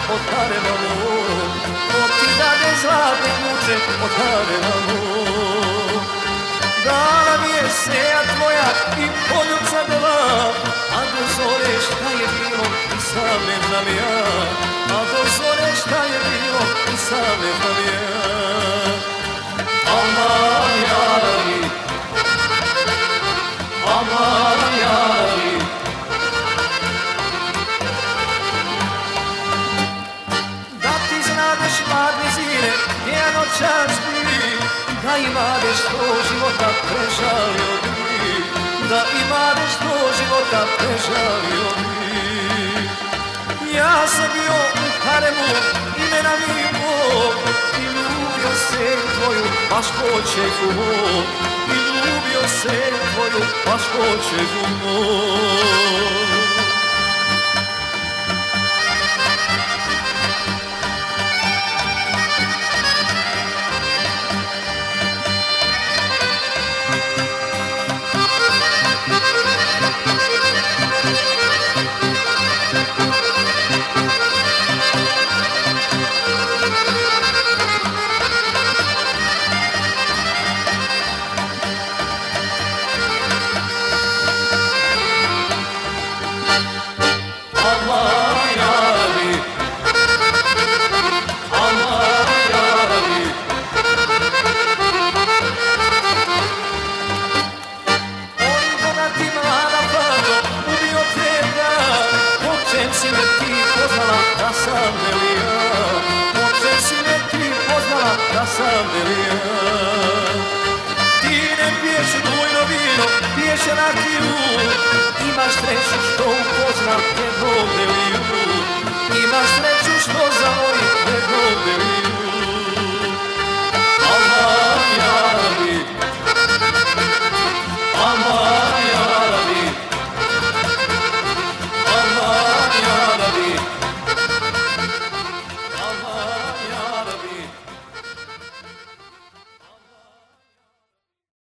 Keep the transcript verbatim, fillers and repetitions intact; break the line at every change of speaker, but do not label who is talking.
od harema mog, ko ti dade zlatne ključe od harema mog. Dala mi je seja tvoja i poljuca dva, a do zore šta je bilo i sam ne znam ja, a do zore šta je bilo i sam ne znam ja. Aman jari, aman jari, da ti znadeš mladne zine, jedan očar spi, da imadeš sto života prežalio bi, da imadeš sto života prežalio bi. Ja sam bio u haremu imena mi Bog i ljubio se tvoju baš po čeku mog, i ljubio se tvoju baš po čeku mog. Si me ti poznala da sam li ja, uopće si me ti poznala da sam li ja. Ti ne piješ dvojno vino, piješ rakiju, imaš sreću što upoznam jednog Neliju, imaš sreću što za moj